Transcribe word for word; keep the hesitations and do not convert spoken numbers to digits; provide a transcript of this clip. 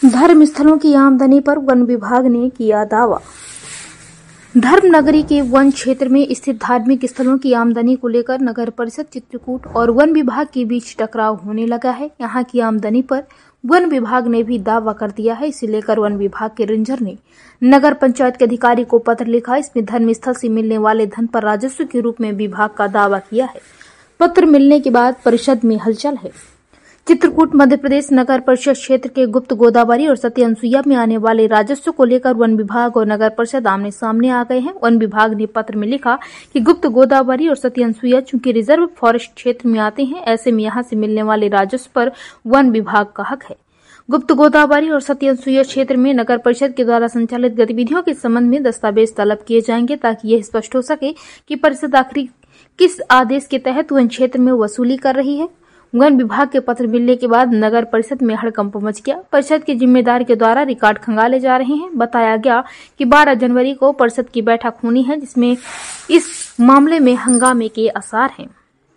धर्म स्थलों की आमदनी पर वन विभाग ने किया दावा। धर्म नगरी के वन क्षेत्र में स्थित धार्मिक स्थलों की आमदनी को लेकर नगर परिषद चित्रकूट और वन विभाग के बीच टकराव होने लगा है। यहां की आमदनी पर वन विभाग ने भी दावा कर दिया है। इसे लेकर वन विभाग के रेंजर ने नगर पंचायत के अधिकारी को पत्र लिखा। इसमें धर्म स्थल से मिलने वाले धन पर राजस्व के रूप में विभाग का दावा किया है। पत्र मिलने के बाद परिषद में हलचल है। चित्रकूट मध्य प्रदेश नगर परिषद क्षेत्र के गुप्त गोदावरी और सती अनसुईया में आने वाले राजस्व को लेकर वन विभाग और नगर परिषद आमने सामने आ गए हैं। वन विभाग ने पत्र में लिखा कि गुप्त गोदावरी और सती अनसुईया चूंकि रिजर्व फॉरेस्ट क्षेत्र में आते हैं, ऐसे में यहां से मिलने वाले राजस्व पर वन विभाग का हक है। गुप्त गोदावरी और सती अनसुईया क्षेत्र में नगर परिषद के द्वारा संचालित गतिविधियों के संबंध में दस्तावेज तलब किए जाएंगे ताकि यह स्पष्ट हो सके कि परिषद आखिर किस आदेश के तहत वन क्षेत्र में वसूली कर रही है। वन विभाग के पत्र मिलने के बाद नगर परिषद में हड़कंप मच गया। परिषद के जिम्मेदार के द्वारा रिकॉर्ड खंगाले जा रहे हैं। बताया गया कि बारह जनवरी को परिषद की बैठक होनी है, जिसमें इस मामले में हंगामे के आसार हैं।